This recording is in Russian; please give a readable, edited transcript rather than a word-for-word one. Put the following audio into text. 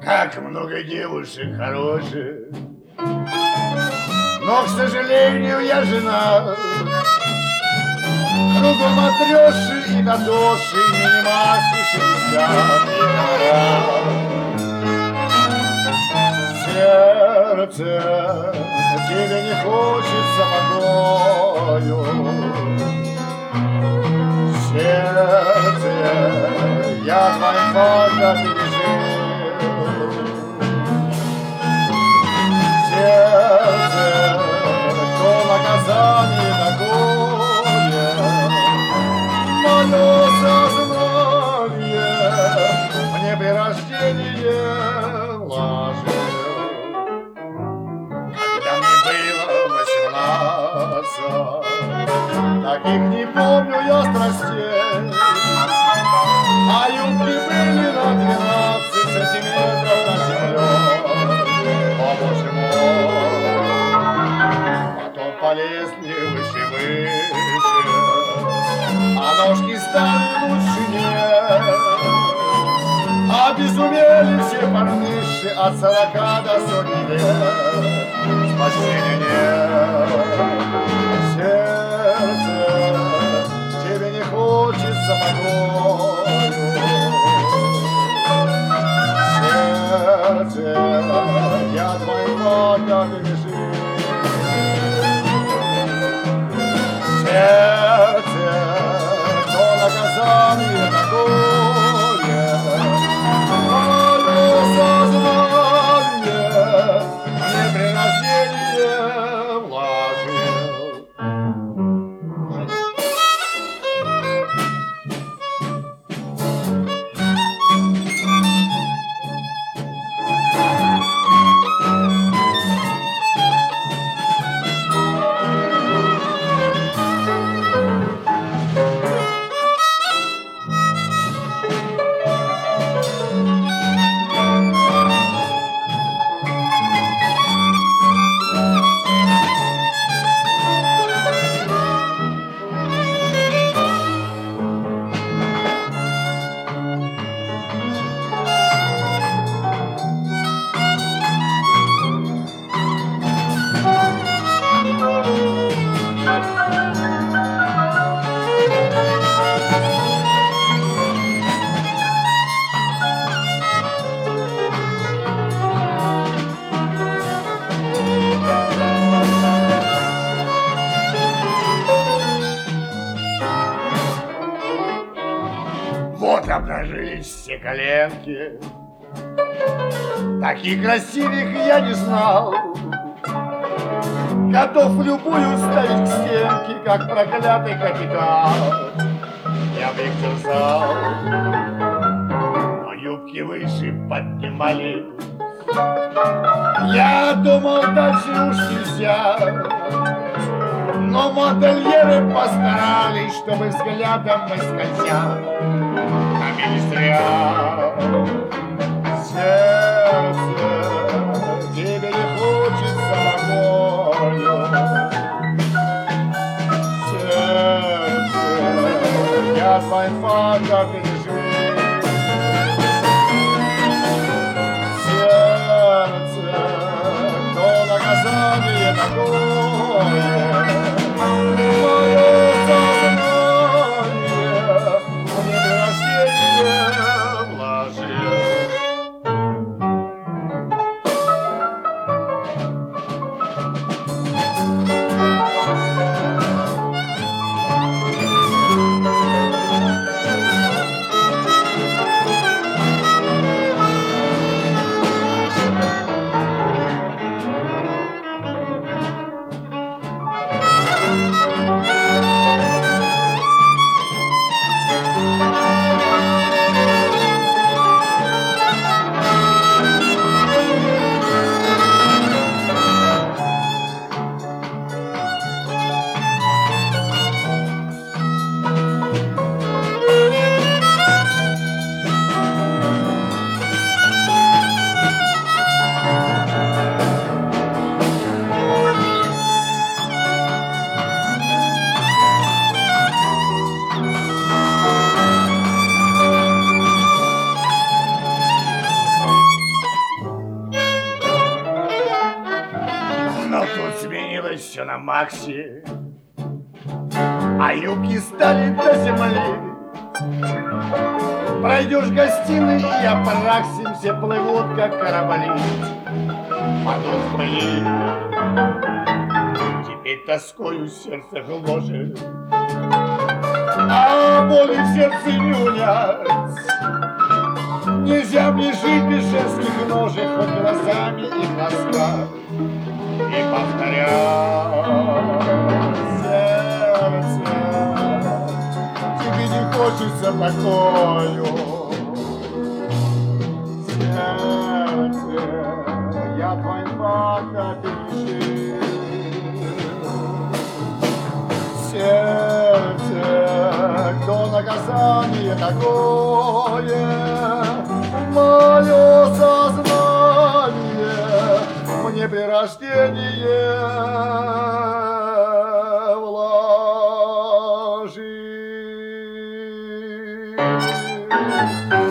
Как много девушек хороших, но, к сожалению, я жена. Кругом матреши и дадоши, минимасы, 60 и сердце, тебе не хочется покою. Сердце, я твоим фото пережил. Сердце, то наказание такое, мое сознание мне при рождении ложил. Когда мне было 18, таких не помню я страстей, а юбки были на 12 сантиметров над землей. О, боже мой, потом полезли выше, выше, а ножки стали лучше нет. Обезумели все парниши от 40 до сотни лет. Спасения нет. Сердце, тебе не хочется покою. Сердце, я твоим фото пережил. Сердце, то наказание такое, мое сознание мне при рождении вложил. Вот обнажились все коленки, таких красивых я не знал. Готов любую ставить к стенке, как проклятый капитан. Я бы их терзал, но юбки выше поднимали. Я думал, дальше уж нельзя, но модельеры постарались, чтобы взглядом мы скользя нами не зря. Сердце, тебе не хочется покою. Сердце, я твоим фото пережил. Сердце, то наказание такое, мое сознание мне при рождении все на максе, а юбки стали до земли. Пройдешь гостиной, и Апраксин, все плывут, как корабли. Потом в пыли, теперь тоскою сердце гложет, а боли в сердце не унять. Нельзя мне жить без женских ножек, хоть глазами и глаза. И повторять, сердце, тебе не хочется покою. Сердце, я твой факт пережил. Сердце, кто наказание такое? Мое сознание мне при рождении вложил.